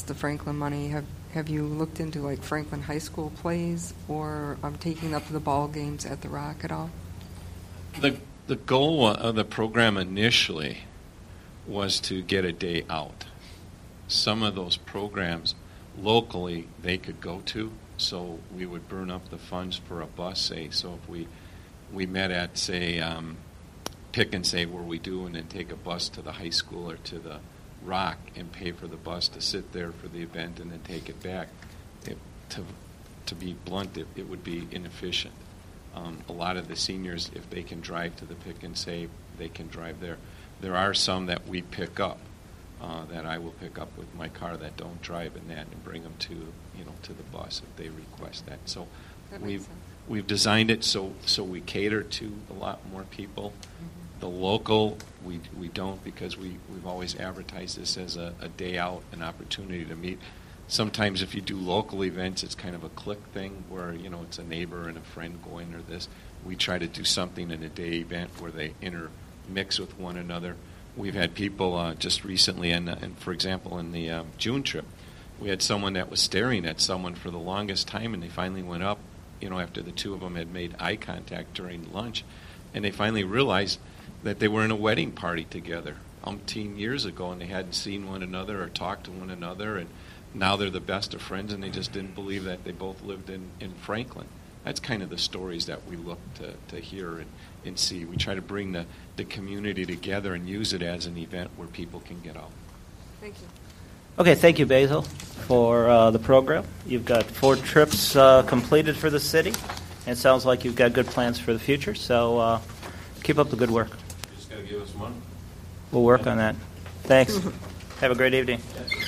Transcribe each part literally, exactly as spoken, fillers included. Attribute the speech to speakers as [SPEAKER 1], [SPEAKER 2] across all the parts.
[SPEAKER 1] the Franklin money, have have you looked into like Franklin High School plays or um, taking up the ball games at the Rock at all?
[SPEAKER 2] The the goal of the program initially was to get a day out. Some of those programs locally they could go to, so we would burn up the funds for a bus, say. So if we we met at, say, um, Pick and Say where we do, and then take a bus to the high school or to the Rock and pay for the bus to sit there for the event and then take it back. It, to to be blunt, it, it would be inefficient. Um, a lot of the seniors, if they can drive to the Pick and Say, they can drive there. There are some that we pick up, uh, that I will pick up with my car that don't drive in that and bring them to, you know, to the bus if they request that. So
[SPEAKER 1] That
[SPEAKER 2] we've
[SPEAKER 1] makes sense.
[SPEAKER 2] we've designed it so so we cater to a lot more people. Mm-hmm. The local, we we don't, because we we've always advertised this as a, a day out, an opportunity to meet. Sometimes if you do local events, it's kind of a clique thing where, you know, it's a neighbor and a friend going or this. We try to do something in a day event where they intermix with one another. We've had people uh, just recently, and, uh, and for example, in the um, June trip, we had someone that was staring at someone for the longest time, and they finally went up, you know, after the two of them had made eye contact during lunch, and they finally realized that they were in a wedding party together umpteen years ago, and they hadn't seen one another or talked to one another, and now they're the best of friends, and they just didn't believe that they both lived in, in Franklin. That's kind of the stories that we look to, to hear and, and see. We try to bring the, the community together and use it as an event where people can get out.
[SPEAKER 1] Thank you.
[SPEAKER 3] Okay, thank you, Basil, for uh, the program. You've got four trips uh, completed for the city, and it sounds like you've got good plans for the future, so uh, keep up the good work.
[SPEAKER 2] Just got to give us money.
[SPEAKER 3] We'll work on that. Thanks. Have a great evening.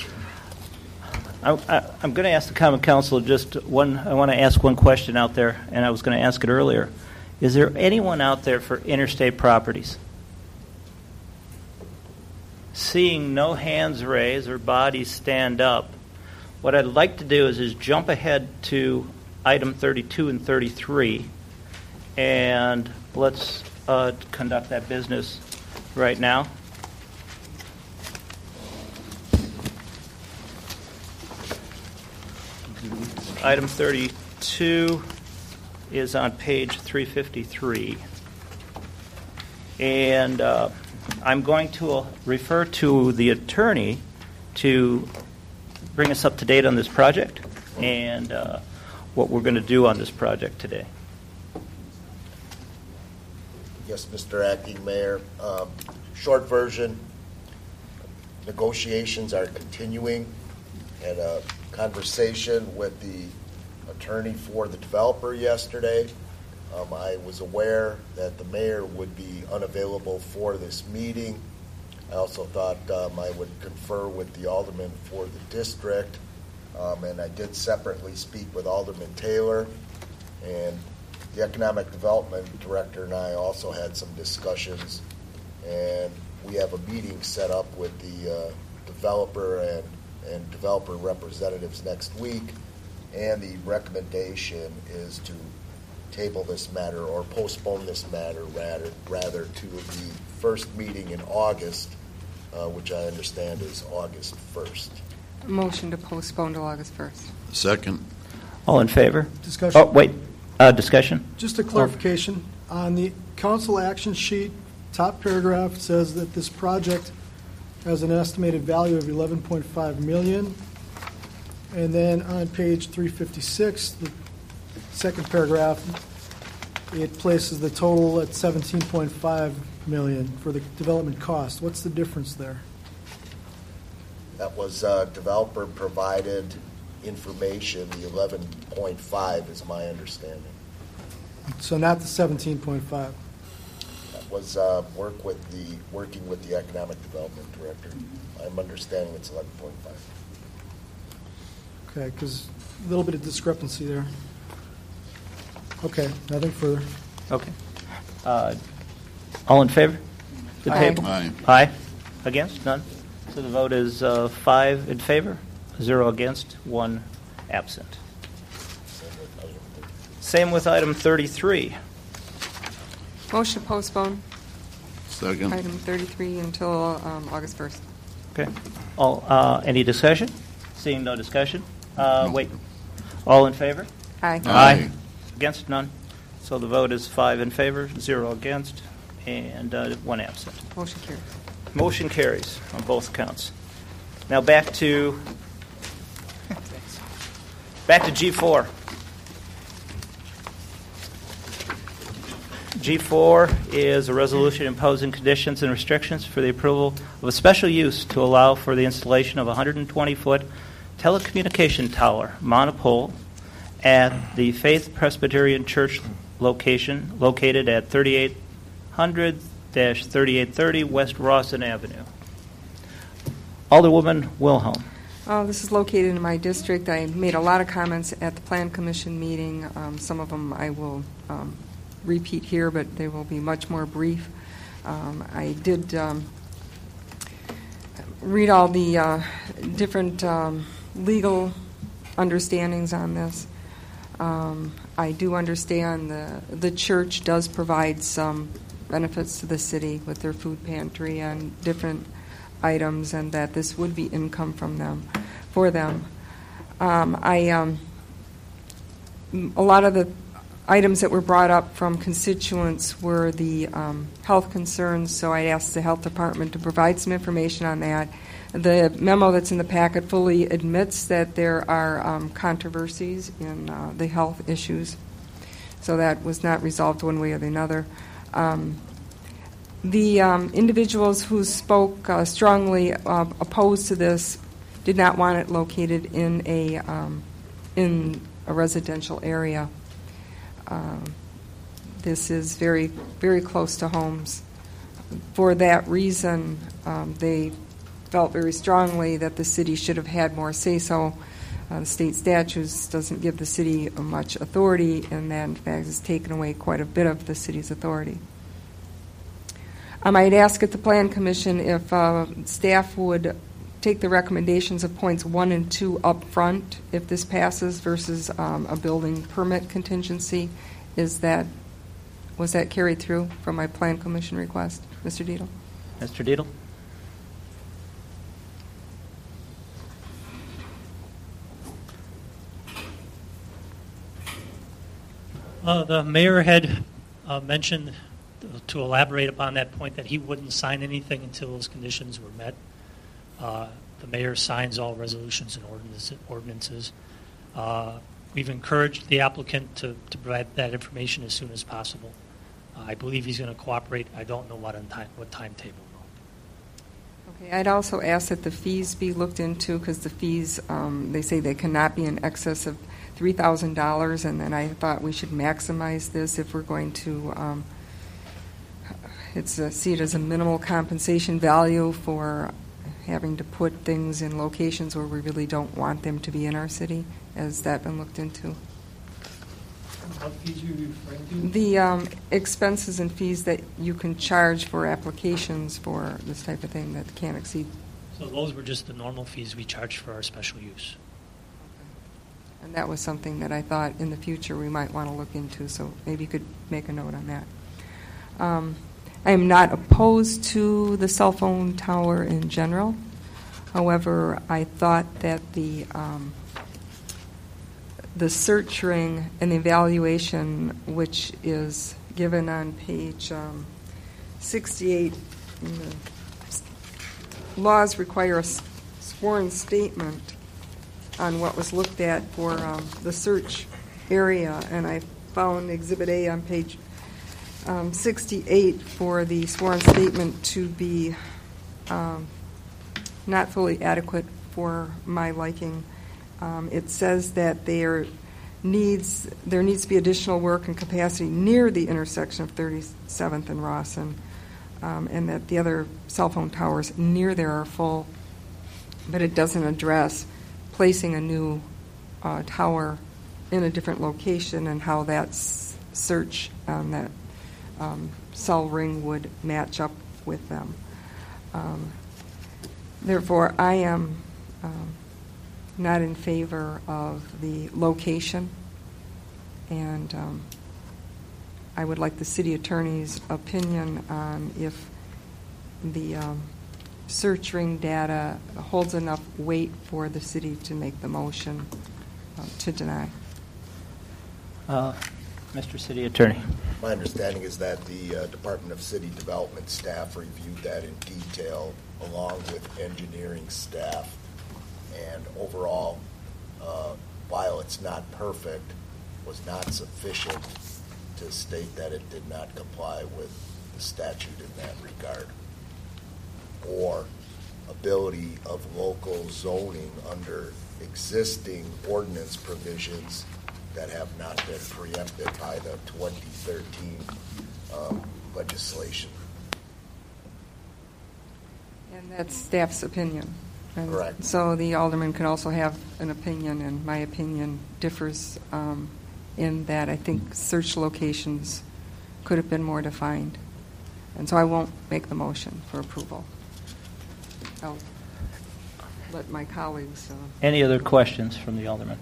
[SPEAKER 3] I, I, I'm going to ask the Common Council just one. I want to ask one question out there, and I was going to ask it earlier. Is there anyone out there for interstate properties? Seeing no hands raised or bodies stand up, what I'd like to do is, is jump ahead to item thirty-two and thirty-three, and let's uh, conduct that business right now. Item thirty-two is on page three fifty-three. And uh, I'm going to uh, refer to the attorney to bring us up to date on this project and uh, what we're going to do on this project today.
[SPEAKER 4] Yes, Mister Acting Mayor. Um, short version, negotiations are continuing, and a conversation with the attorney for the developer yesterday. Um, I was aware that the mayor would be unavailable for this meeting. I also thought um, I would confer with the alderman for the district, um, and I did separately speak with Alderman Taylor, and the economic development director and I also had some discussions, and we have a meeting set up with the uh, developer and and developer representatives next week, and the recommendation is to table this matter or postpone this matter rather rather to the first meeting in August, uh, which I understand is August first.
[SPEAKER 1] Motion to postpone to August first.
[SPEAKER 5] Second.
[SPEAKER 3] All in favor?
[SPEAKER 6] Discussion.
[SPEAKER 3] Oh, wait. Uh, discussion?
[SPEAKER 6] Just a clarification. On the council action sheet, top paragraph says that this project has an estimated value of eleven point five million dollars. And then on page three fifty-six, the second paragraph, it places the total at seventeen point five million dollars for the development cost. What's the difference there?
[SPEAKER 4] That was uh, developer provided information. The eleven point five is my understanding.
[SPEAKER 6] So not the seventeen point five.
[SPEAKER 4] That was uh, work with the working with the economic development director. I'm understanding it's eleven point five.
[SPEAKER 6] Okay, because a little bit of discrepancy there. Okay, nothing further.
[SPEAKER 3] Okay. Uh, all in favor? The
[SPEAKER 1] Aye.
[SPEAKER 3] table?
[SPEAKER 5] Aye.
[SPEAKER 3] Aye. Against? None? So the vote is uh, five in favor, zero against, one absent. Same with item thirty-three.
[SPEAKER 1] Motion to postpone
[SPEAKER 5] Second.
[SPEAKER 1] item thirty-three until um, August first.
[SPEAKER 3] Okay. All, uh, any discussion? Seeing no discussion? Uh, wait. All in favor?
[SPEAKER 1] Aye.
[SPEAKER 5] Aye.
[SPEAKER 3] Against? None. So the vote is five in favor, zero against, and uh, one absent.
[SPEAKER 1] Motion carries.
[SPEAKER 3] Motion carries on both counts. Now back to back to G four. G four is a resolution imposing conditions and restrictions for the approval of a special use to allow for the installation of a one hundred twenty foot telecommunication tower monopole at the Faith Presbyterian Church location located at thirty-eight hundred dash thirty-eight thirty West Rawson Avenue. Alderwoman Wilhelm.
[SPEAKER 1] Oh, this is located in my district. I made a lot of comments at the Plan Commission meeting. Um, some of them I will um, repeat here, but they will be much more brief. Um, I did um, read all the uh, different um, legal understandings on this. Um, I do understand the the church does provide some benefits to the city with their food pantry and different items, and that this would be income from them, for them. Um, I um, a lot of the items that were brought up from constituents were the um, health concerns, so I asked the health department to provide some information on that. The memo that's in the packet fully admits that there are um, controversies in uh, the health issues, so that was not resolved one way or the other. Um, the um, individuals who spoke uh, strongly uh, opposed to this did not want it located in a um, in a residential area. Um, this is very, very close to homes. For that reason, um, they felt very strongly that the city should have had more say-so. Uh, the state statutes doesn't give the city much authority, and that, in fact, has taken away quite a bit of the city's authority. I might ask at the Plan Commission if uh, staff would take the recommendations of points one and two up front if this passes versus um, a building permit contingency. Is that was that carried through from my Plan Commission request, Mister Dietl?
[SPEAKER 3] Mister Dietl?
[SPEAKER 7] Uh, the mayor had uh, mentioned, to elaborate upon that point, that he wouldn't sign anything until those conditions were met. Uh, the mayor signs all resolutions and ordinance, ordinances. Uh, we've encouraged the applicant to, to provide that information as soon as possible. Uh, I believe he's going to cooperate. I don't know what on time, what timetable.
[SPEAKER 1] Okay, I'd also ask that the fees be looked into, because the fees, um, they say they cannot be in excess of three thousand dollars, and then I thought we should maximize this if we're going to um, it's a, see it as a minimal compensation value for having to put things in locations where we really don't want them to be in our city. Has that been looked into?
[SPEAKER 7] What fees are you referring to?
[SPEAKER 1] The um, expenses and fees that you can charge for applications for this type of thing that can't exceed.
[SPEAKER 7] So those were just the normal fees we charged for our special use.
[SPEAKER 1] And that was something that I thought in the future we might want to look into, so maybe you could make a note on that. Um, I am not opposed to the cell phone tower in general. However, I thought that the um, the search ring and the evaluation, which is given on page um, sixty-eight, the laws require a sworn statement on what was looked at for um, the search area, and I found Exhibit A on page um, sixty-eight for the sworn statement to be um, not fully adequate for my liking. Um, it says that there needs there needs to be additional work and capacity near the intersection of thirty-seventh and Rawson, um, and that the other cell phone towers near there are full, but it doesn't address placing a new uh, tower in a different location and how that s- search on that um, cell ring would match up with them. Um, therefore, I am um, not in favor of the location, and um, I would like the city attorney's opinion on if the um, search ring data holds enough weight for the city to make the motion uh, to deny.
[SPEAKER 3] Uh, Mister City Attorney.
[SPEAKER 4] My understanding is that the uh, Department of City Development staff reviewed that in detail along with engineering staff. And overall, uh, while it's not perfect, was not sufficient to state that it did not comply with the statute in that regard, or ability of local zoning under existing ordinance provisions that have not been preempted by the twenty thirteen um, legislation.
[SPEAKER 1] And that's staff's opinion. And
[SPEAKER 4] Correct.
[SPEAKER 1] So the alderman can also have an opinion, and my opinion differs um, in that I think search locations could have been more defined. And so I won't make the motion for approval. I'll let my colleagues. Uh,
[SPEAKER 3] Any other questions from the alderman?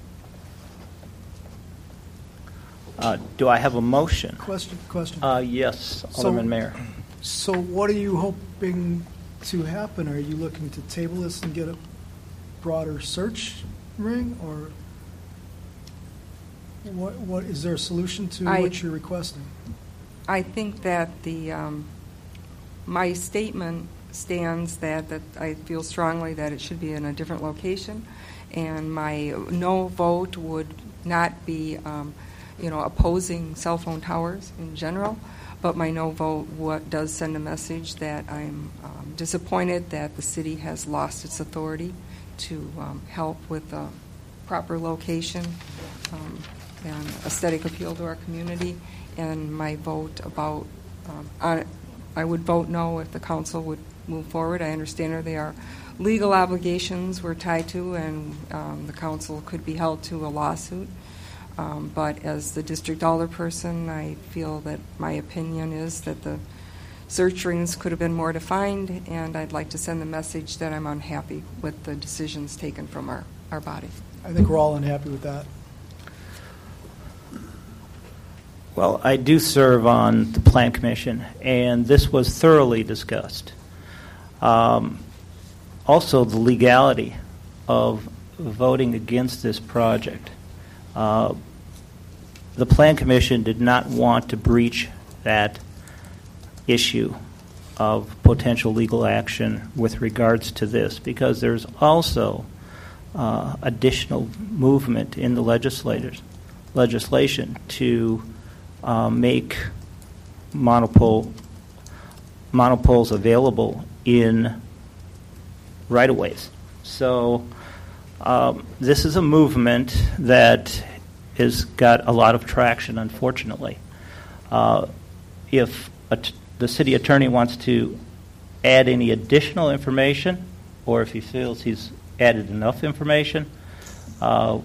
[SPEAKER 3] Uh, do I have a motion?
[SPEAKER 6] Question, question.
[SPEAKER 3] Uh, yes, Alderman Mayor.
[SPEAKER 6] So what are you hoping to happen? Are you looking to table this and get a broader search ring, or what? What is there a solution to
[SPEAKER 1] I-
[SPEAKER 6] what you're requesting?
[SPEAKER 1] I think that the um, my statement stands that, that I feel strongly that it should be in a different location, and my no vote would not be, um, you know, opposing cell phone towers in general, but my no vote what does send a message that I'm um, disappointed that the city has lost its authority to um, help with the proper location um, and aesthetic appeal to our community. And my vote about, um, on, I would vote no if the council would move forward. I understand that there are legal obligations we're tied to, and um, the council could be held to a lawsuit. Um, but as the district alderperson, I feel that my opinion is that the search rings could have been more defined, and I'd like to send the message that I'm unhappy with the decisions taken from our, our body.
[SPEAKER 6] I think we're all unhappy with that.
[SPEAKER 3] Well, I do serve on the Plan Commission, and this was thoroughly discussed. Um, also, the legality of voting against this project. Uh, the Plan Commission did not want to breach that issue of potential legal action with regards to this, because there's also uh, additional movement in the legislators legislation to Uh, make monopole monopoles available in right-of-ways. So um, this is a movement that has got a lot of traction, unfortunately. Uh, if a t- the city attorney wants to add any additional information, or if he feels he's added enough information, uh,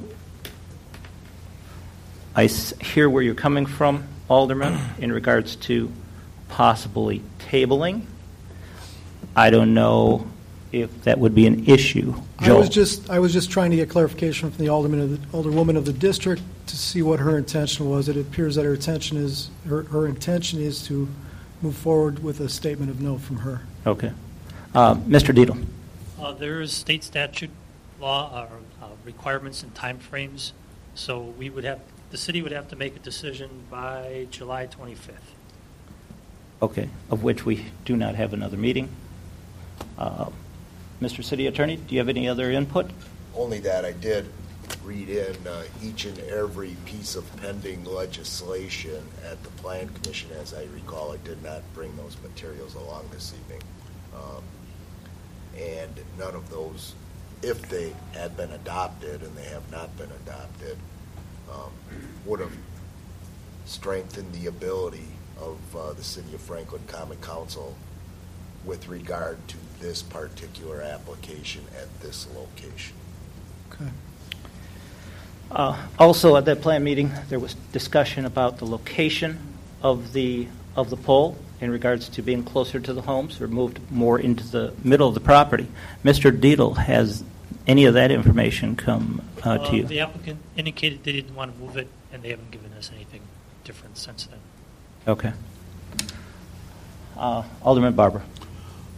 [SPEAKER 3] I s- hear where you're coming from, Alderman, in regards to possibly tabling. I don't know if that would be an issue. Joel.
[SPEAKER 6] I was just I was just trying to get clarification from the alderman of the alderwoman of the district to see what her intention was. It appears that her intention is her, her intention is to move forward with a statement of no from her.
[SPEAKER 3] Okay. Uh, Mister Dietl.
[SPEAKER 7] Uh, there is state statute law or uh, requirements and timeframes, so we would have the city would have to make a decision by July twenty-fifth.
[SPEAKER 3] Okay, of which we do not have another meeting. Uh, Mister City Attorney, do you have any other input?
[SPEAKER 4] Only that I did read in uh, each and every piece of pending legislation at the Plan Commission. As I recall, I did not bring those materials along this evening. Um, and none of those, if they had been adopted, and they have not been adopted, um, would have strengthened the ability of uh, the City of Franklin Common Council with regard to this particular application at this location.
[SPEAKER 6] Okay.
[SPEAKER 3] Uh, also, at that plan meeting, there was discussion about the location of the of the pole in regards to being closer to the homes or moved more into the middle of the property. Mister Dietl, has any of that information come uh, to
[SPEAKER 7] Uh,
[SPEAKER 3] you?
[SPEAKER 7] the applicant indicated they didn't want to move it, and they haven't given us anything different since then.
[SPEAKER 3] Okay. Uh, Alderman Barber.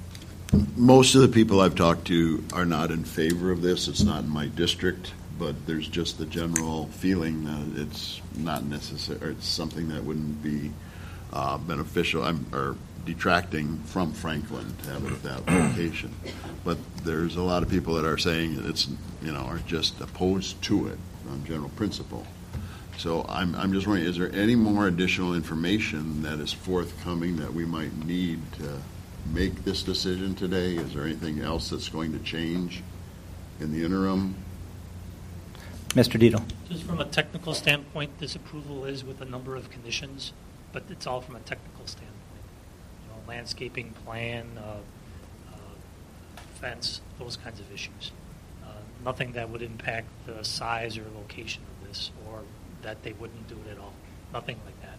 [SPEAKER 5] most of the people I've talked to are not in favor of this. It's not in my district, but there's just the general feeling that it's not necessary, or it's something that wouldn't be uh, beneficial I'm, or detracting from Franklin to have it at that location. But there's a lot of people that are saying that it's, you know, are just opposed to it on general principle. So I'm, I'm just wondering, is there any more additional information that is forthcoming that we might need to make this decision today? Is there anything else that's going to change in the interim?
[SPEAKER 3] Mister Dito.
[SPEAKER 7] Just from a technical standpoint, this approval is with a number of conditions, but it's all from a technical standpoint. You know, landscaping plan, uh, uh, fence, those kinds of issues. Uh, nothing that would impact the size or location of this, or that they wouldn't do it at all. Nothing like that.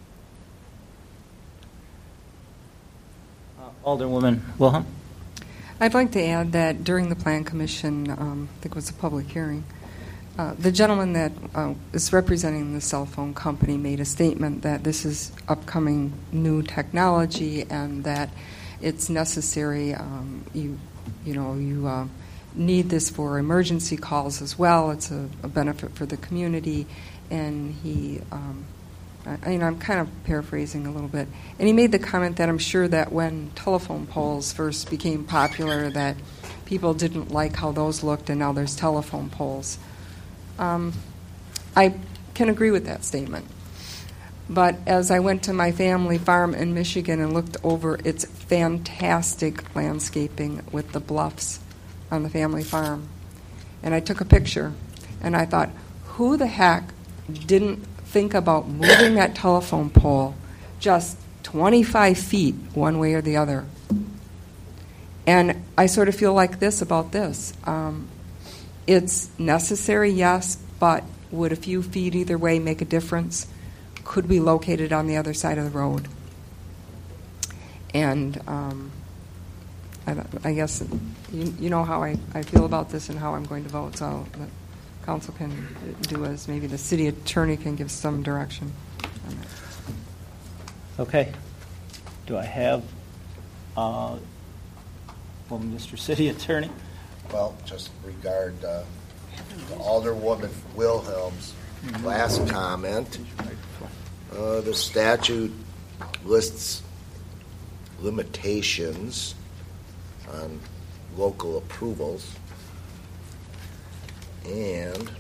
[SPEAKER 3] Uh, Alderwoman Wilhelm.
[SPEAKER 1] I'd like to add that during the Plan Commission, um, I think it was a public hearing, uh, the gentleman that uh, is representing the cell phone company made a statement that this is upcoming new technology and that it's necessary. Um, you, you know, you uh, need this for emergency calls as well. It's a, a benefit for the community, and he. Um, I, you know, I'm kind of paraphrasing a little bit. And he made the comment that I'm sure that when telephone poles first became popular, that people didn't like how those looked, and now there's telephone poles. Um, I can agree with that statement. But as I went to my family farm in Michigan and looked over its fantastic landscaping with the bluffs on the family farm, and I took a picture, and I thought, who the heck didn't think about moving that telephone pole just twenty-five feet one way or the other? And I sort of feel like this about this. Um, it's necessary, yes, but would a few feet either way make a difference? Could we locate it on the other side of the road? And um, I, I guess you, you know how I, I feel about this and how I'm going to vote, so the council can do as maybe the city attorney can give some direction on that.
[SPEAKER 3] Okay. Do I have, uh, well, Mister City Attorney?
[SPEAKER 4] Well, just regard uh, the Alderwoman Wilhelm's last comment. Uh, the statute lists limitations on local approvals, and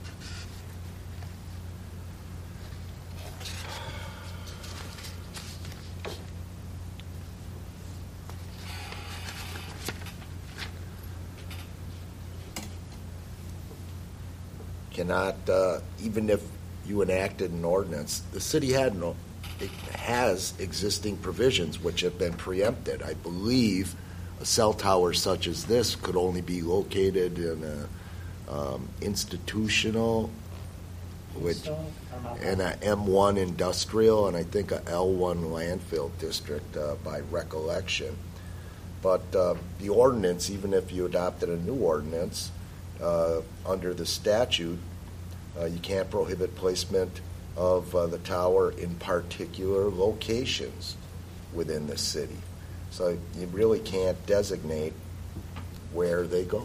[SPEAKER 4] cannot, uh, even if you enacted an ordinance, the city had no, it has existing provisions which have been preempted. I believe a cell tower such as this could only be located in a Um, institutional, which, and a M one industrial, and I think a L one landfill district uh, by recollection. But uh, the ordinance, even if you adopted a new ordinance, uh, under the statute, uh, you can't prohibit placement of uh, the tower in particular locations within the city. So you really can't designate where they go.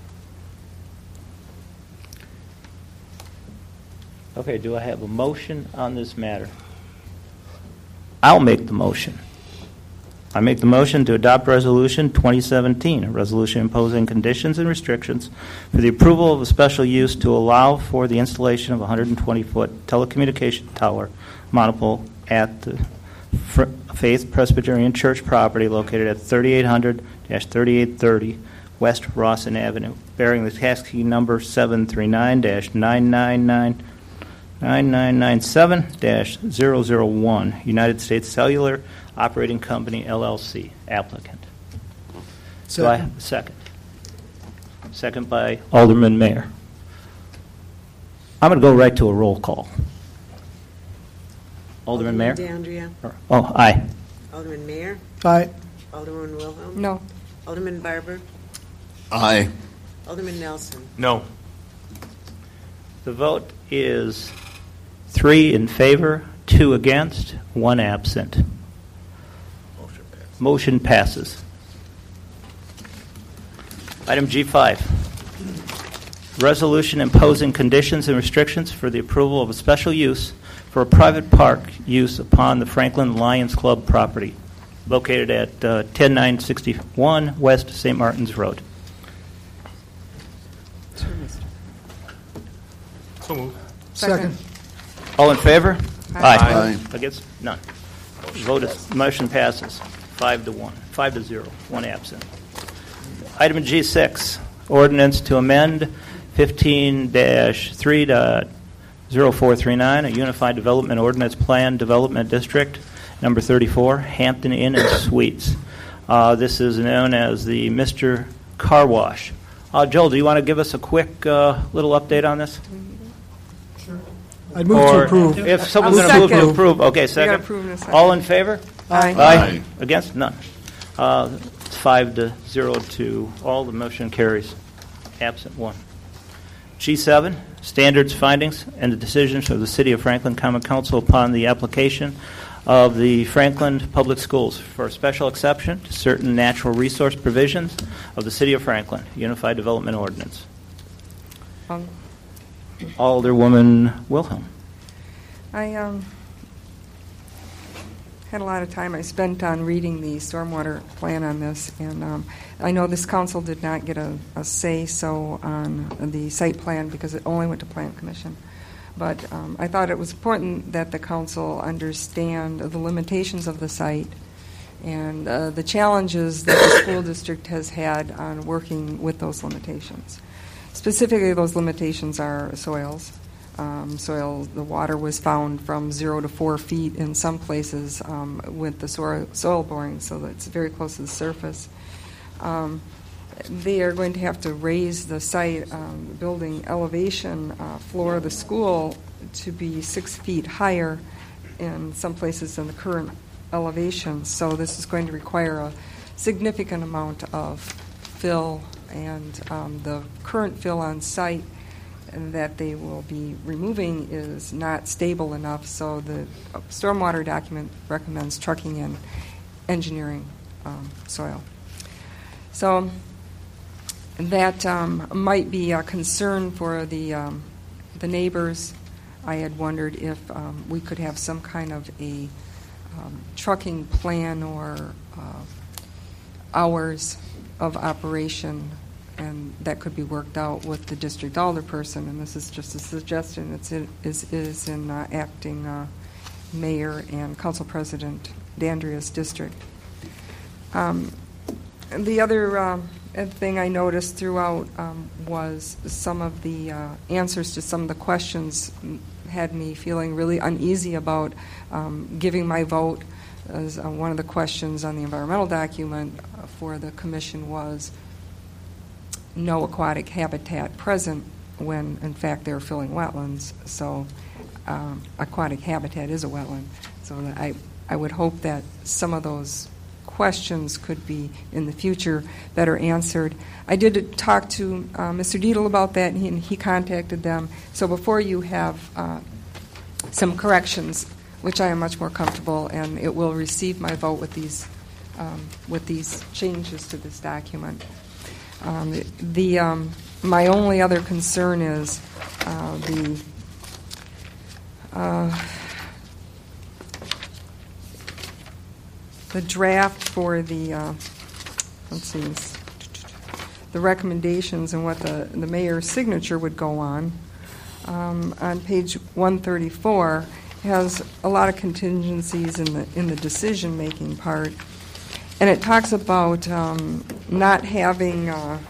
[SPEAKER 3] Okay, do I have a motion on this matter? I'll make the motion. I make the motion to adopt Resolution twenty seventeen, a resolution imposing conditions and restrictions for the approval of a special use to allow for the installation of a one hundred twenty foot telecommunication tower monopole at the Faith Presbyterian Church property located at thirty-eight hundred to thirty-eight thirty West Rawson Avenue, bearing the tax key number seven three nine dash nine nine nine nine nine nine seven dash zero zero one, United States Cellular Operating Company, L L C, applicant. Do I have a second? Second by Alderman Mayer. I'm going to go right to a roll call. Alderman Mayer?
[SPEAKER 8] DeAndrea.
[SPEAKER 3] Oh, aye.
[SPEAKER 8] Alderman Mayer.
[SPEAKER 6] Aye.
[SPEAKER 8] Alderman Wilhelm.
[SPEAKER 1] No.
[SPEAKER 8] Alderman Barber.
[SPEAKER 5] Aye.
[SPEAKER 8] Alderman Nelson.
[SPEAKER 9] No.
[SPEAKER 3] The vote is three in favor, two against, one absent.
[SPEAKER 4] Motion passed.
[SPEAKER 3] Motion passes. Item G five, resolution imposing conditions and restrictions for the approval of a special use for a private park use upon the Franklin Lions Club property located at uh, ten nine sixty-one West Saint Martin's Road.
[SPEAKER 2] So moved.
[SPEAKER 6] Second.
[SPEAKER 3] All in favor?
[SPEAKER 1] Aye.
[SPEAKER 5] Aye.
[SPEAKER 3] Against? None. Vote is, motion passes five to one, five to zero, one absent. Item G six, ordinance to amend fifteen dash three point zero four three nine, a Unified Development Ordinance Plan Development District, number thirty-four, Hampton Inn and Suites. Uh, this is known as the Mister Car Wash. Uh, Joel, do you want to give us a quick uh, little update on this?
[SPEAKER 6] I'd move
[SPEAKER 3] Or
[SPEAKER 6] to approve.
[SPEAKER 3] If someone's
[SPEAKER 1] I'll
[SPEAKER 3] going to move to
[SPEAKER 1] second.
[SPEAKER 3] approve, okay,
[SPEAKER 1] gotta
[SPEAKER 3] second.
[SPEAKER 1] approve in a second.
[SPEAKER 3] All in favor?
[SPEAKER 1] Aye.
[SPEAKER 5] Aye.
[SPEAKER 3] Against? None. Uh, it's five to zero to all. The motion carries. Absent one. G seven, standards, findings, and the decisions of the City of Franklin Common Council upon the application of the Franklin Public Schools for a special exception to certain natural resource provisions of the City of Franklin Unified Development Ordinance.
[SPEAKER 1] Um,
[SPEAKER 3] Alderwoman Wilhelm.
[SPEAKER 1] I um, had a lot of time I spent on reading the stormwater plan on this, and um, I know this council did not get a, a say-so on the site plan because it only went to Plan Commission. But um, I thought it was important that the council understand the limitations of the site and uh, the challenges that the school district has had on working with those limitations. Specifically, those limitations are soils. Um, soil, the water was found from zero to four feet in some places um, with the soil, soil boring, so that it's very close to the surface. Um, they are going to have to raise the site, um, the building elevation uh, floor of the school to be six feet higher in some places than the current elevation. So this is going to require a significant amount of fill, and um, the current fill on site that they will be removing is not stable enough, so the stormwater document recommends trucking in engineering um, soil. So that um, might be a concern for the um, the neighbors. I had wondered if um, we could have some kind of a um, trucking plan or uh, hours of operation, and that could be worked out with the district alderperson. And this is just a suggestion. It's in, is is in uh, acting uh, mayor and council president D'Andrea's district. Um, and the other uh, thing I noticed throughout um, was some of the uh, answers to some of the questions had me feeling really uneasy about um, giving my vote. As uh, one of the questions on the environmental document for the commission was no aquatic habitat present when, in fact, they're filling wetlands. So um, aquatic habitat is a wetland. So that I, I would hope that some of those questions could be, in the future, better answered. I did talk to uh, Mister Dietl about that, and he, and he contacted them. So before you have uh, some corrections, which I am much more comfortable, and it will receive my vote with these um, with these changes to this document. Um, the the um, my only other concern is uh, the uh, the draft for the uh, let's see the recommendations and what the the mayor's signature would go on. Um, on page one thirty-four has a lot of contingencies in the in the decision making part. And it talks about um, not having uh,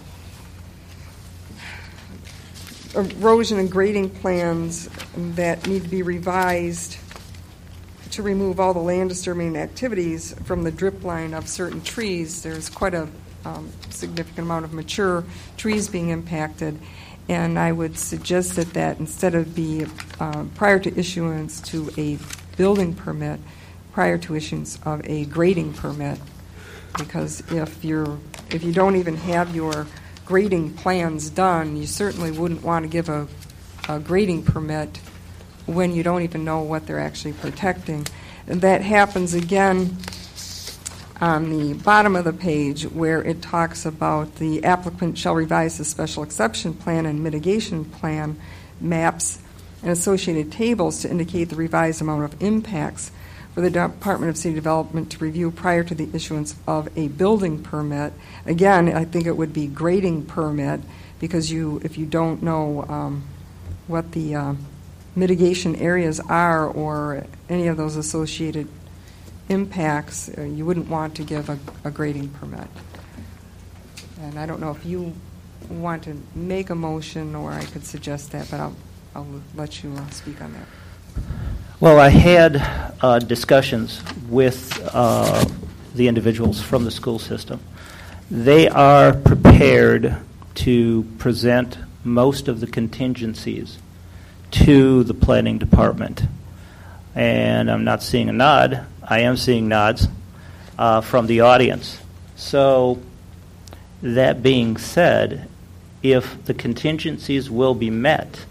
[SPEAKER 1] erosion and grading plans that need to be revised to remove all the land disturbing activities from the drip line of certain trees. There's quite a um, significant amount of mature trees being impacted. And I would suggest that that instead of be uh, prior to issuance to a building permit, prior to issuance of a grading permit, because if you're if you don't even have your grading plans done, you certainly wouldn't want to give a, a grading permit when you don't even know what they're actually protecting. And that happens again on the bottom of the page where it talks about the applicant shall revise the special exception plan and mitigation plan maps and associated tables to indicate the revised amount of impacts for the Department of City Development to review prior to the issuance of a building permit. Again, I think it would be grading permit, because you, if you don't know um, what the uh, mitigation areas are or any of those associated impacts, uh, you wouldn't want to give a, a grading permit. And I don't know if you want to make a motion, or I could suggest that, but I'll, I'll let you uh, speak on that.
[SPEAKER 3] Well, I had uh, discussions with uh, the individuals from the school system. They are prepared to present most of the contingencies to the planning department. And I'm not seeing a nod. I am seeing nods uh, from the audience. So that being said, if the contingencies will be met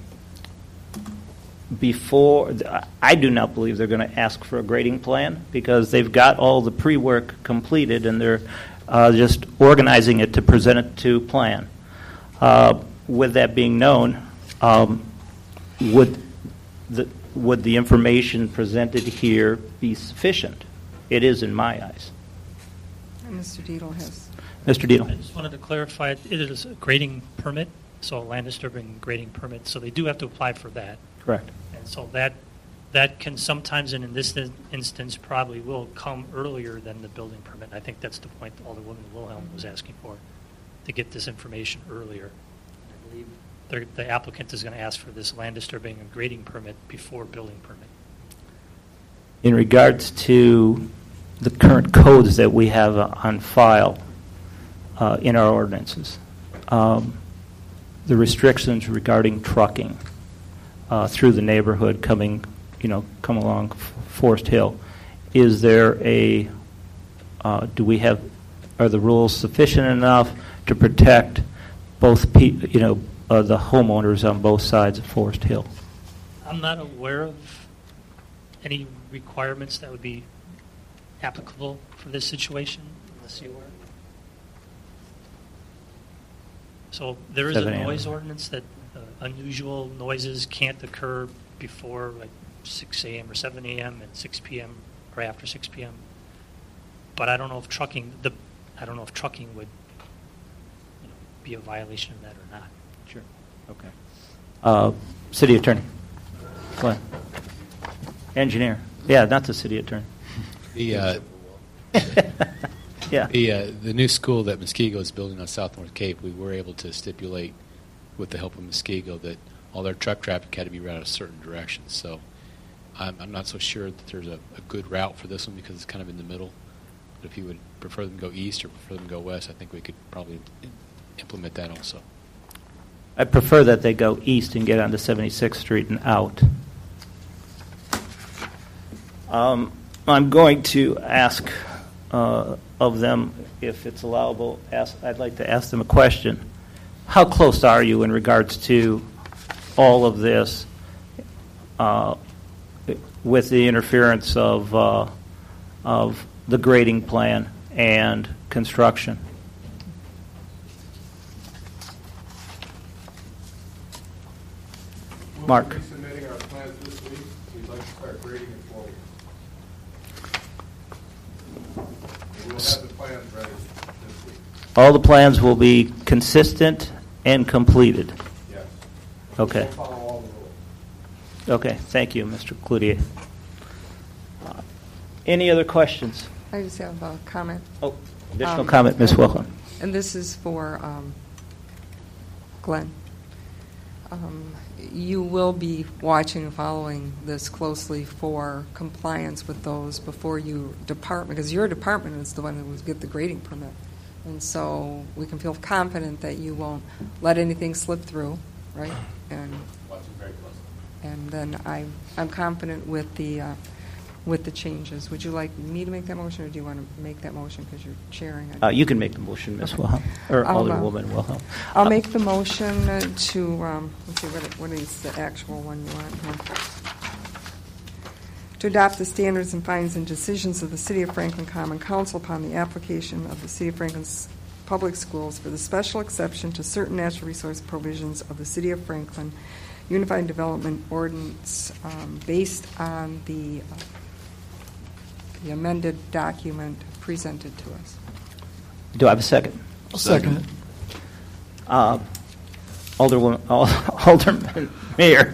[SPEAKER 3] before, I do not believe they're going to ask for a grading plan, because they've got all the pre-work completed and they're uh, just organizing it to present it to plan. Uh, with that being known, um, would the would the information presented here be sufficient? It is in my eyes.
[SPEAKER 1] And Mister Dietl has.
[SPEAKER 3] Mister Dietl.
[SPEAKER 7] I just wanted to clarify, it is a grading permit, so a land disturbing grading permit, so they do have to apply for that.
[SPEAKER 3] Correct.
[SPEAKER 7] And so that that can sometimes, and in this in- instance, probably will come earlier than the building permit. I think that's the point Alderwoman Wilhelm was asking for, to get this information earlier. I believe they're- the applicant is going to ask for this land disturbing and grading permit before building permit.
[SPEAKER 3] In regards to the current codes that we have uh, on file uh, in our ordinances, um, the restrictions regarding trucking uh, through the neighborhood coming, you know, come along F- Forest Hill, is there a, uh, do we have, are the rules sufficient enough to protect both, pe- you know, uh, the homeowners on both sides of Forest Hill?
[SPEAKER 7] I'm not aware of any requirements that would be applicable for this situation, unless you are. So there is a
[SPEAKER 3] seven a.m.
[SPEAKER 7] noise ordinance that uh, unusual noises can't occur before like six a.m. or seven a.m. and six p.m. or after six p.m. But I don't know if trucking the I don't know if trucking would, you know, be a violation of that or not.
[SPEAKER 3] Sure. Okay. Uh, city attorney. Go ahead. Engineer. Yeah, not the city attorney.
[SPEAKER 9] The uh,
[SPEAKER 3] yeah.
[SPEAKER 9] the uh, the new school that Muskego is building on South North Cape, we were able to stipulate, with the help of Muskego, that all their truck traffic had to be routed a certain direction. So I'm, I'm not so sure that there's a, a good route for this one, because it's kind of in the middle. But if you would prefer them to go east or prefer them to go west, I think we could probably implement that also.
[SPEAKER 3] I prefer that they go east and get onto seventy-sixth Street and out. Um, I'm going to ask uh, of them, if it's allowable, ask, I'd like to ask them a question. How close are you in regards to all of this uh, with the interference of uh, of the grading plan and construction? Mark.
[SPEAKER 10] We'll be submitting our plans this week. We'd like to start grading it forward. We'll have the plans ready this week.
[SPEAKER 3] All the plans will be consistent and completed.
[SPEAKER 10] Yes.
[SPEAKER 3] Okay.
[SPEAKER 10] We'll follow all the rules.
[SPEAKER 3] Okay. Thank you, Mister Cloutier. Uh, any other questions?
[SPEAKER 1] I just have a comment.
[SPEAKER 3] Oh, additional
[SPEAKER 1] Um,
[SPEAKER 3] comment, Miz Wilhelm.
[SPEAKER 1] And this is for um, Glenn. Um, you will be watching and following this closely for compliance with those before you depart, because your department is the one that will get the grading permit. And so we can feel confident that you won't let anything slip through, right? And
[SPEAKER 10] Watching very closely.
[SPEAKER 1] and then I, I'm confident with the uh, with the changes. Would you like me to make that motion, or do you want to make that motion because you're chairing it?
[SPEAKER 3] Uh, you can make the motion, Miz Wilhelm, or
[SPEAKER 1] I'll, uh,
[SPEAKER 3] Alderwoman Wilhelm.
[SPEAKER 1] I'll
[SPEAKER 3] Uh,
[SPEAKER 1] make the motion uh, to, um, let's see, what, what is the actual one you want here? to adopt the standards and findings and decisions of the City of Franklin Common Council upon the application of the City of Franklin's public schools for the special exception to certain natural resource provisions of the City of Franklin Unified Development Ordinance um, based on the, uh, the amended document presented to us.
[SPEAKER 3] Do I have a second?
[SPEAKER 6] I'll second it.
[SPEAKER 3] Uh, Alderwoman, Alderman Mayor.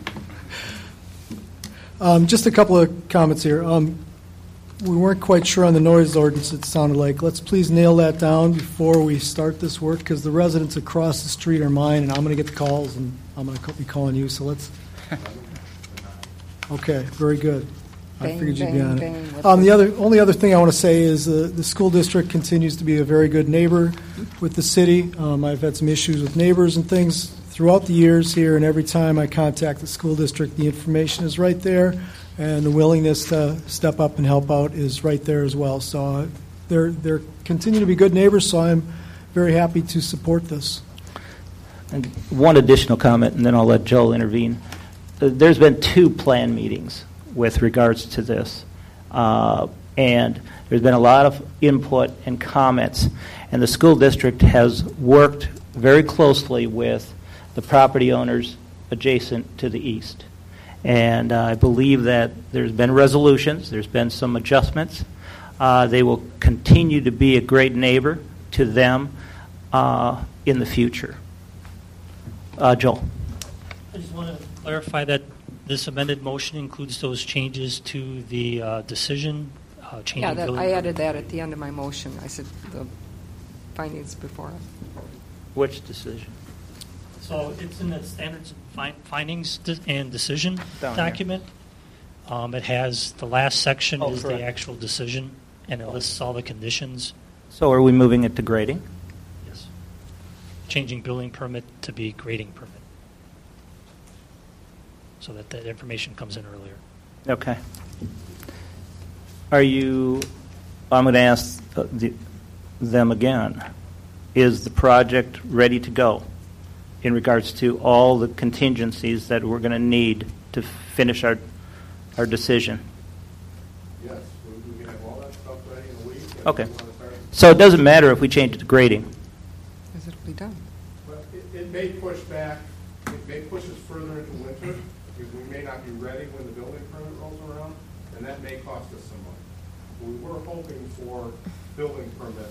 [SPEAKER 6] Um, just a couple of comments here. Um, we weren't quite sure on the noise ordinance, it sounded like. Let's please nail that down before we start this work, because the residents across the street are mine, and I'm going to get the calls, and I'm going to be calling you, so let's... Okay, very good. I
[SPEAKER 1] Bang,
[SPEAKER 6] figured you'd
[SPEAKER 1] bang,
[SPEAKER 6] be on
[SPEAKER 1] bang
[SPEAKER 6] it.
[SPEAKER 1] with
[SPEAKER 6] Um,
[SPEAKER 1] it.
[SPEAKER 6] the other, only other thing I want to say is uh, the school district continues to be a very good neighbor with the city. Um, I've had some issues with neighbors and things throughout the years here, and every time I contact the school district, the information is right there, and the willingness to step up and help out is right there as well. So uh, they're they're continue to be good neighbors. So I'm very happy to support this.
[SPEAKER 3] And one additional comment, and then I'll let Joel intervene. Uh, There's been two plan meetings with regards to this, uh, and there's been a lot of input and comments, and the school district has worked very closely with the property owners adjacent to the east. And uh, I believe that there's been resolutions, there's been some adjustments. Uh, they will continue to be a great neighbor to them uh, in the future. Uh, Joel.
[SPEAKER 7] I just want to clarify that this amended motion includes those changes to the uh, decision, uh, changing
[SPEAKER 1] Yeah, that,
[SPEAKER 7] building
[SPEAKER 1] I
[SPEAKER 7] permit.
[SPEAKER 1] added that at the end of my motion. I said the findings before it.
[SPEAKER 3] Which decision?
[SPEAKER 7] So it's in the standards and fin- findings de- and decision
[SPEAKER 3] Down here.
[SPEAKER 7] document. Um, it has, the last section
[SPEAKER 3] Oh,
[SPEAKER 7] is
[SPEAKER 3] correct.
[SPEAKER 7] the actual decision, and it lists all the conditions.
[SPEAKER 3] So are we moving it to grading?
[SPEAKER 7] Yes. Changing building permit to be grading permit. So that that information comes in earlier.
[SPEAKER 3] Okay. Are you, I'm going to ask uh, the, them again, is the project ready to go in regards to all the contingencies that we're going to need to finish our, our decision?
[SPEAKER 10] Yes, we we can have all that stuff ready in a week. and
[SPEAKER 3] Okay.
[SPEAKER 10] we want to start-
[SPEAKER 3] So it doesn't matter if we change it to grading.
[SPEAKER 1] Because it'll be done.
[SPEAKER 10] But it, it may push back, it may push us further into winter, because we may not be ready when the building permit rolls around, and that may cost us some money. We were hoping for building permit,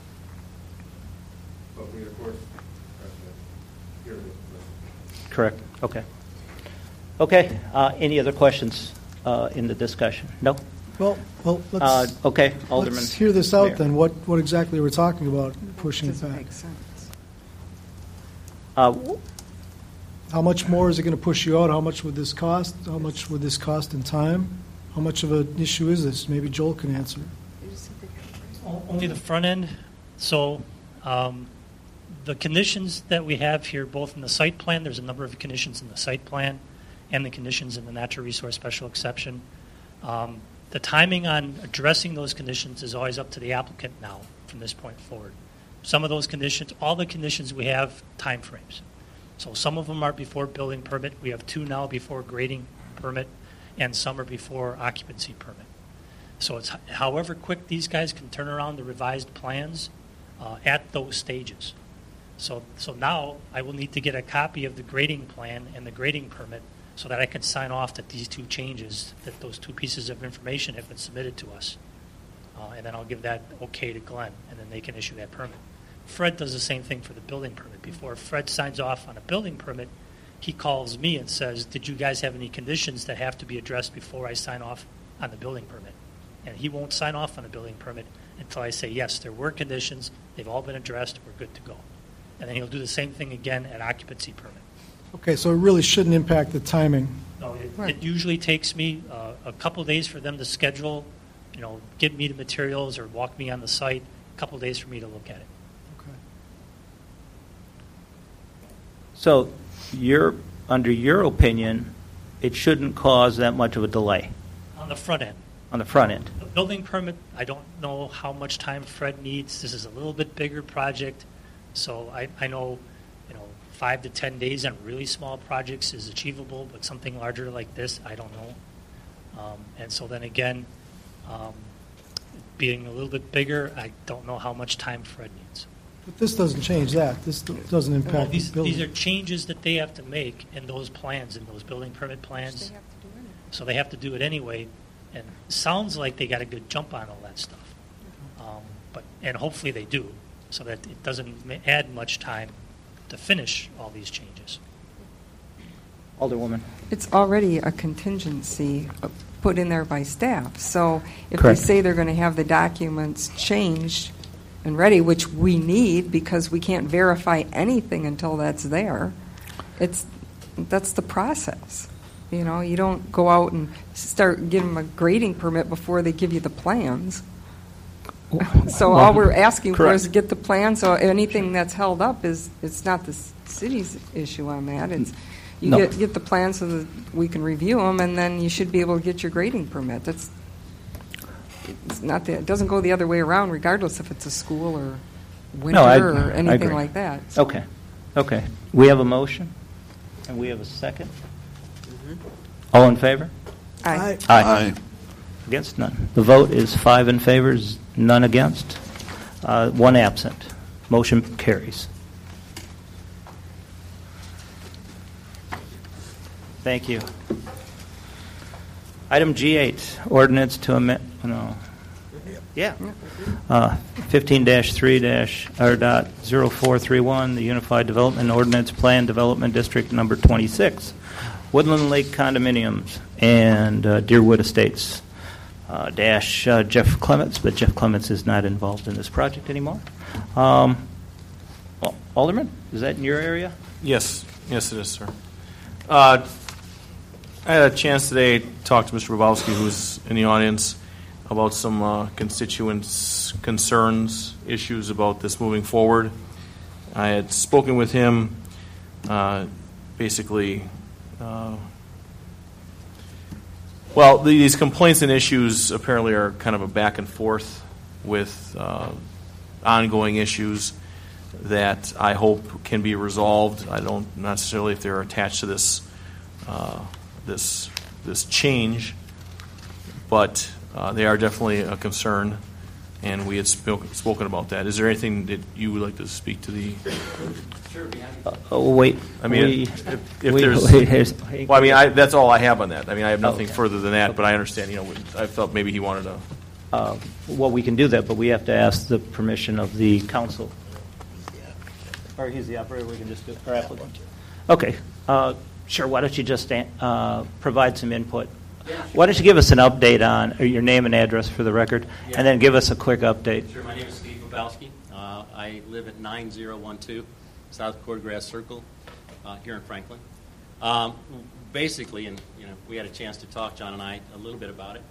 [SPEAKER 10] but we, of course, have to hear this.
[SPEAKER 3] Correct. Okay. Okay. Uh, any other questions uh, in the discussion? No?
[SPEAKER 6] Well, well, let's,
[SPEAKER 3] Uh, okay, Alderman.
[SPEAKER 6] let's hear this out
[SPEAKER 3] Mayor.
[SPEAKER 6] then. What, what exactly we're talking about, pushing it
[SPEAKER 1] Doesn't
[SPEAKER 6] back.
[SPEAKER 1] make sense.
[SPEAKER 3] Uh,
[SPEAKER 6] How much more is it going to push you out? How much would this cost? How much would this cost in time? How much of an issue is this? Maybe Joel can answer.
[SPEAKER 7] O- Only the front end. So um, the conditions that we have here, both in the site plan, there's a number of conditions in the site plan, and the conditions in the natural resource special exception. Um, the timing on addressing those conditions is always up to the applicant now from this point forward. Some of those conditions, all the conditions we have time frames. So some of them are before building permit. We have two now before grading permit, and some are before occupancy permit. So it's h- however quick these guys can turn around the revised plans uh, at those stages. So, so now I will need to get a copy of the grading plan and the grading permit so that I can sign off that these two changes, that those two pieces of information have been submitted to us. Uh, and then I'll give that okay to Glenn, and then they can issue that permit. Fred does the same thing for the building permit. Before Fred signs off on a building permit, he calls me and says, did you guys have any conditions that have to be addressed before I sign off on the building permit? And he won't sign off on a building permit until I say, yes, there were conditions, they've all been addressed, we're good to go. And then he'll do the same thing again at occupancy permit.
[SPEAKER 6] Okay, so it really shouldn't impact the timing.
[SPEAKER 7] No, it,
[SPEAKER 1] Right.
[SPEAKER 7] it usually takes me uh, a couple days for them to schedule, you know, give me the materials or walk me on the site, a couple days for me to look at it.
[SPEAKER 6] Okay.
[SPEAKER 3] So, your, under your opinion, it shouldn't cause that much of a delay
[SPEAKER 7] On the front end.
[SPEAKER 3] on the front end.
[SPEAKER 7] The building permit, I don't know how much time Fred needs. This is a little bit bigger project, so I, I know, you know, five to ten days on really small projects is achievable, but something larger like this, I don't know. Um, and so then again, um, being a little bit bigger, I don't know how much time Fred needs.
[SPEAKER 6] But this doesn't change that. This doesn't
[SPEAKER 7] Well,
[SPEAKER 6] impact
[SPEAKER 7] these,
[SPEAKER 6] the building.
[SPEAKER 7] these are changes that they have to make in those plans, in those building permit plans. So they have to do it anyway, and it sounds like they got a good jump on all that stuff. Um, but and hopefully they do, so that it doesn't ma- add much time to finish all these changes.
[SPEAKER 3] Alderwoman.
[SPEAKER 1] It's already a contingency uh, put in there by staff. So if
[SPEAKER 3] Correct.
[SPEAKER 1] they say they're going to have the documents changed and ready, which we need because we can't verify anything until that's there, it's that's the process. You know, you don't go out and start giving them a grading permit before they give you the plans. So all we're asking for is to get the plan. So anything that's held up is it's not the c- city's issue on that. It's you
[SPEAKER 3] No.
[SPEAKER 1] get get the plan so that we can review them, and then you should be able to get your grading permit. That's it's not the, it doesn't go the other way around, regardless if it's a school or winter
[SPEAKER 3] No, I-
[SPEAKER 1] or
[SPEAKER 3] I
[SPEAKER 1] anything
[SPEAKER 3] agree.
[SPEAKER 1] like that. So
[SPEAKER 3] Okay. Okay. We have a motion, and we have a second. All in favor?
[SPEAKER 1] I,
[SPEAKER 5] Aye.
[SPEAKER 3] Against? None. The vote is five in favor, z- none against, uh, one absent. Motion carries. Thank you. Item G eight, ordinance to amend, no. Yeah. Uh, fifteen dash three dash, or dot zero four three one, the Unified Development Ordinance Plan Development District Number twenty-six, Woodland Lake Condominiums and uh, Deerwood Estates. Uh, dash uh, Jeff Clements, but Jeff Clements is not involved in this project anymore. Um, Al- Alderman, is that in your area?
[SPEAKER 11] Yes, yes, it is, sir. Uh, I had a chance today to talk to Mister Bobowski, who's in the audience, about some uh, constituents' concerns, issues about this moving forward. I had spoken with him, uh, basically. Uh, well, these complaints and issues apparently are kind of a back and forth with uh, ongoing issues that I hope can be resolved. I don't necessarily if they're attached to this uh, this this change, but uh, they are definitely a concern, and we had spoke, spoken about that. Is there anything that you would like to speak to the?
[SPEAKER 3] Uh, oh, wait.
[SPEAKER 11] I mean,
[SPEAKER 3] we,
[SPEAKER 11] if, if
[SPEAKER 3] we-
[SPEAKER 11] there's,
[SPEAKER 3] wait, here's-
[SPEAKER 11] well, I mean, I, that's all I have on that. I mean, I have nothing
[SPEAKER 3] Okay.
[SPEAKER 11] further than that, but I understand. You know, I thought maybe he wanted to.
[SPEAKER 3] Uh, well, we can do that, but we have to ask the permission of the council. Or he's the operator, we can just do it, or applicant. Okay, uh, sure, why don't you just uh, provide some input? Why don't you give us an update on uh, your name and address for the record,
[SPEAKER 12] Yeah.
[SPEAKER 3] and then give us a quick update.
[SPEAKER 12] Sure, my name is Steve Bobowski. Uh, I live at nine zero one two South Cordgrass Circle uh, here in Franklin. Um, basically, and you know, we had a chance to talk, John and I, a little bit about it.